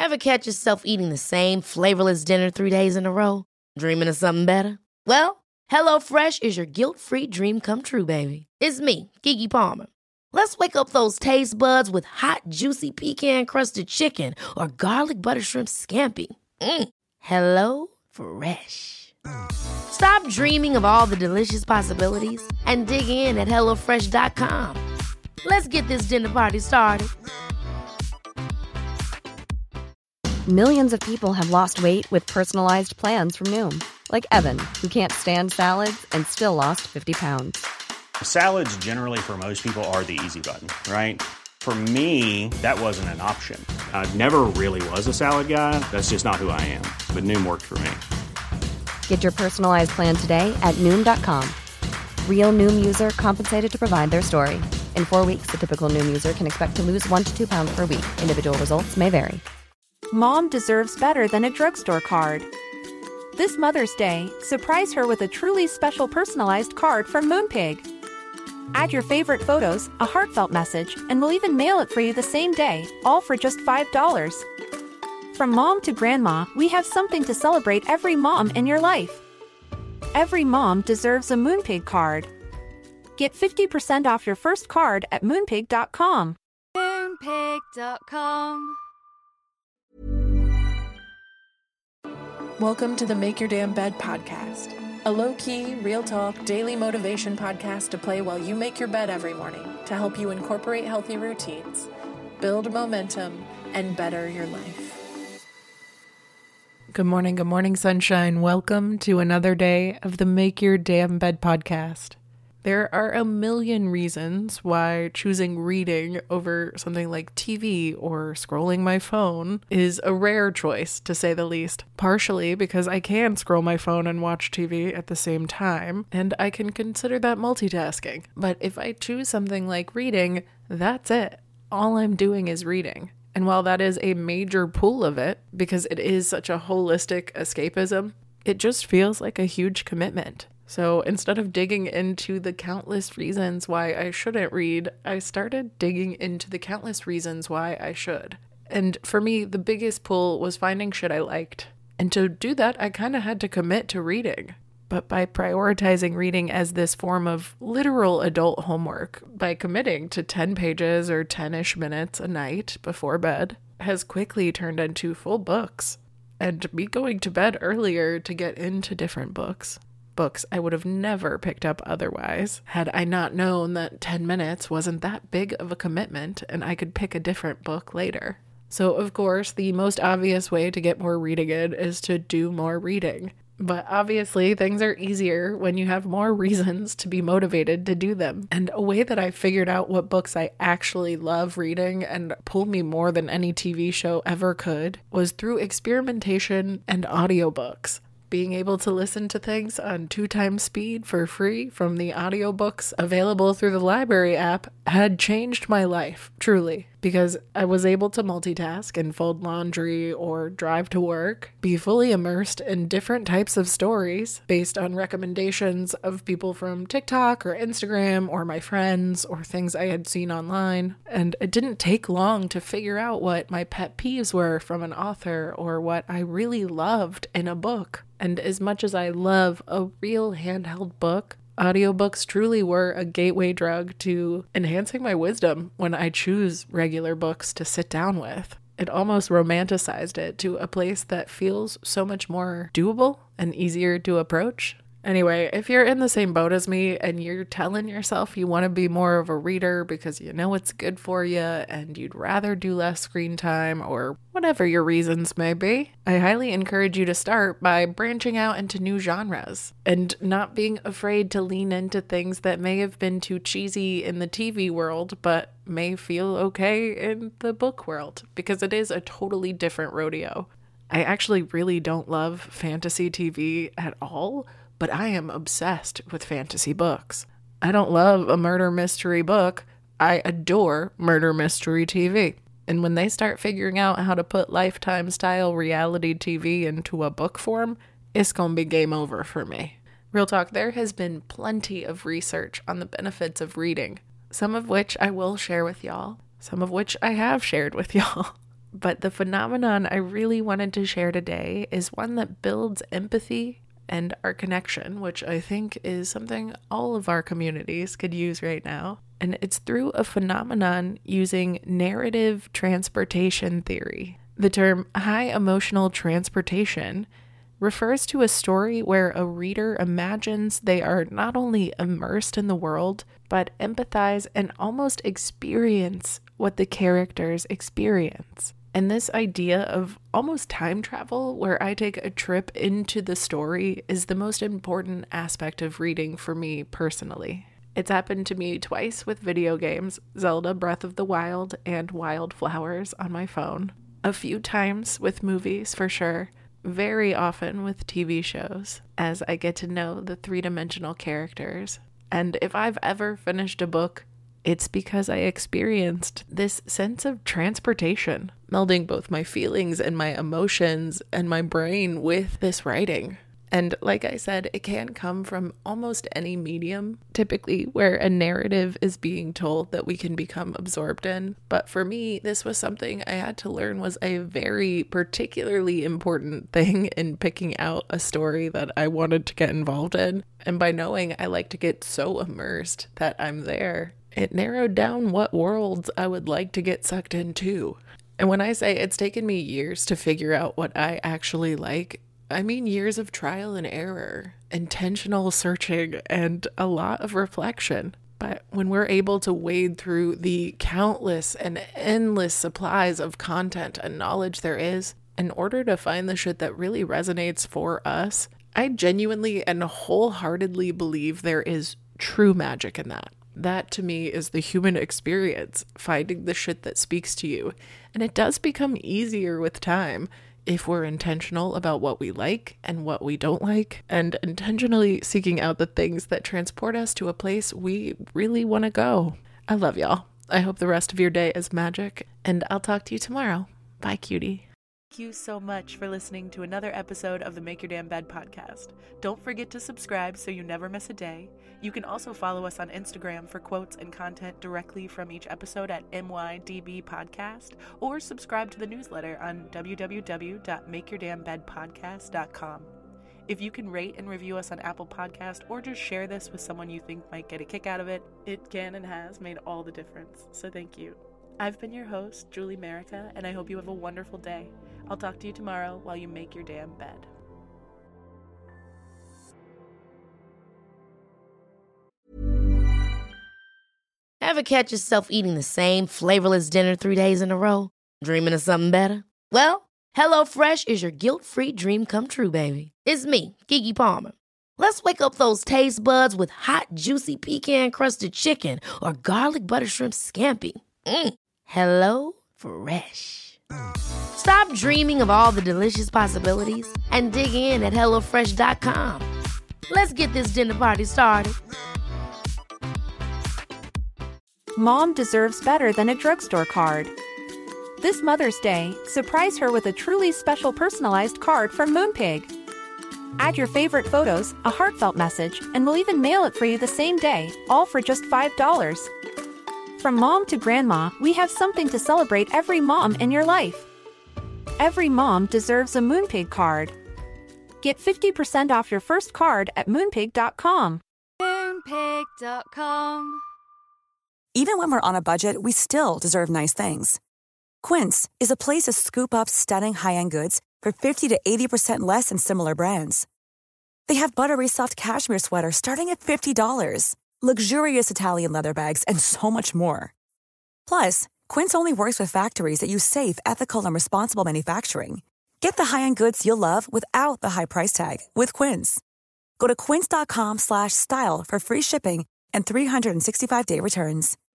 Ever catch yourself eating the same flavorless dinner 3 days in a row? Dreaming of something better? Well, HelloFresh is your guilt-free dream come true, baby. It's me, Keke Palmer. Let's wake up those taste buds with hot, juicy pecan-crusted chicken or garlic butter shrimp scampi. Hello Fresh. Stop dreaming of all the delicious possibilities and dig in at HelloFresh.com. Let's get this dinner party started. Millions of people have lost weight with personalized plans from Noom. Like Evan, who can't stand salads and still lost 50 pounds. Salads generally for most people are the easy button, right? For me, that wasn't an option. I never really was a salad guy. That's just not who I am. But Noom worked for me. Get your personalized plan today at Noom.com. Real Noom user compensated to provide their story. In 4 weeks, the typical Noom user can expect to lose 1 to 2 pounds per week. Individual results may vary. Mom deserves better than a drugstore card. This Mother's Day, surprise her with a truly special personalized card from Moonpig. Add your favorite photos, a heartfelt message, and we'll even mail it for you the same day, all for just $5. From mom to grandma, we have something to celebrate every mom in your life. Every mom deserves a Moonpig card. Get 50% off your first card at Moonpig.com. Moonpig.com. Welcome to the Make Your Damn Bed podcast, a low-key, real-talk, daily motivation podcast to play while you make your bed every morning to help you incorporate healthy routines, build momentum, and better your life. Good morning, sunshine. Welcome to another day of the Make Your Damn Bed podcast. There are a million reasons why choosing reading over something like TV or scrolling my phone is a rare choice, to say the least. Partially because I can scroll my phone and watch TV at the same time, and I can consider that multitasking. But if I choose something like reading, that's it. All I'm doing is reading. And while that is a major pull of it, because it is such a holistic escapism, it just feels like a huge commitment. So instead of digging into the countless reasons why I shouldn't read, I started digging into the countless reasons why I should. And for me, the biggest pull was finding shit I liked. And to do that, I kind of had to commit to reading. But by prioritizing reading as this form of literal adult homework, by committing to 10 pages or 10-ish minutes a night before bed, has quickly turned into full books. And me going to bed earlier to get into different books I would have never picked up otherwise, had I not known that 10 minutes wasn't that big of a commitment and I could pick a different book later. So, of course, the most obvious way to get more reading in is to do more reading. But obviously, things are easier when you have more reasons to be motivated to do them. And a way that I figured out what books I actually love reading and pull me more than any TV show ever could was through experimentation and audiobooks. Being able to listen to things on 2 times speed for free from the audiobooks available through the library app had changed my life, truly, because I was able to multitask and fold laundry or drive to work, be fully immersed in different types of stories based on recommendations of people from TikTok or Instagram or my friends or things I had seen online. And it didn't take long to figure out what my pet peeves were from an author or what I really loved in a book. And as much as I love a real handheld book, audiobooks truly were a gateway drug to enhancing my wisdom when I choose regular books to sit down with. It almost romanticized it to a place that feels so much more doable and easier to approach. Anyway, if you're in the same boat as me and you're telling yourself you want to be more of a reader because you know it's good for you and you'd rather do less screen time or whatever your reasons may be, I highly encourage you to start by branching out into new genres and not being afraid to lean into things that may have been too cheesy in the TV world but may feel okay in the book world, because it is a totally different rodeo. I actually really don't love fantasy TV at all, but I am obsessed with fantasy books. I don't love a murder mystery book. I adore murder mystery TV. And when they start figuring out how to put Lifetime-style reality TV into a book form, it's gonna be game over for me. Real talk, there has been plenty of research on the benefits of reading, some of which I will share with y'all, some of which I have shared with y'all. But the phenomenon I really wanted to share today is one that builds empathy and our connection, which I think is something all of our communities could use right now. And it's through a phenomenon using narrative transportation theory. The term high emotional transportation refers to a story where a reader imagines they are not only immersed in the world, but empathize and almost experience what the characters experience. And this idea of almost time travel, where I take a trip into the story, is the most important aspect of reading for me personally. It's happened to me twice with video games, Zelda Breath of the Wild and Wildflowers on my phone. A few times with movies for sure. Very often with TV shows, as I get to know the three-dimensional characters. And if I've ever finished a book, it's because I experienced this sense of transportation, melding both my feelings and my emotions and my brain with this writing. And like I said, it can come from almost any medium, typically where a narrative is being told that we can become absorbed in. But for me, this was something I had to learn was a very particularly important thing in picking out a story that I wanted to get involved in. And by knowing I like to get so immersed that I'm there, it narrowed down what worlds I would like to get sucked into. And when I say it's taken me years to figure out what I actually like, I mean years of trial and error, intentional searching, and a lot of reflection. But when we're able to wade through the countless and endless supplies of content and knowledge there is, in order to find the shit that really resonates for us, I genuinely and wholeheartedly believe there is true magic in that. That to me is the human experience, finding the shit that speaks to you. And it does become easier with time if we're intentional about what we like and what we don't like, and intentionally seeking out the things that transport us to a place we really want to go. I love y'all. I hope the rest of your day is magic, and I'll talk to you tomorrow. Bye, cutie. Thank you so much for listening to another episode of the Make Your Damn Bed podcast. Don't forget to subscribe so you never miss a day. You can also follow us on Instagram for quotes and content directly from each episode at MYDB Podcast, or subscribe to the newsletter on www.makeyourdamnbedpodcast.com. If you can rate and review us on Apple Podcast, or just share this with someone you think might get a kick out of it, it can and has made all the difference, so thank you. I've been your host, Julie Merica, and I hope you have a wonderful day. I'll talk to you tomorrow while you make your damn bed. Ever catch yourself eating the same flavorless dinner 3 days in a row? Dreaming of something better? Well, HelloFresh is your guilt-free dream come true, baby. It's me, Keke Palmer. Let's wake up those taste buds with hot, juicy pecan-crusted chicken or garlic butter shrimp scampi. Hello Fresh. Stop dreaming of all the delicious possibilities and dig in at HelloFresh.com. Let's get this dinner party started. Mom deserves better than a drugstore card. This Mother's Day, surprise her with a truly special personalized card from Moonpig. Add your favorite photos, a heartfelt message, and we'll even mail it for you the same day, all for just $5. From mom to grandma, we have something to celebrate every mom in your life. Every mom deserves a Moonpig card. Get 50% off your first card at Moonpig.com. Moonpig.com. Even when we're on a budget, we still deserve nice things. Quince is a place to scoop up stunning high-end goods for 50 to 80% less than similar brands. They have buttery soft cashmere sweaters starting at $50, luxurious Italian leather bags, and so much more. Plus, Quince only works with factories that use safe, ethical, and responsible manufacturing. Get the high-end goods you'll love without the high price tag with Quince. Go to quince.com/style for free shipping and 365-day returns.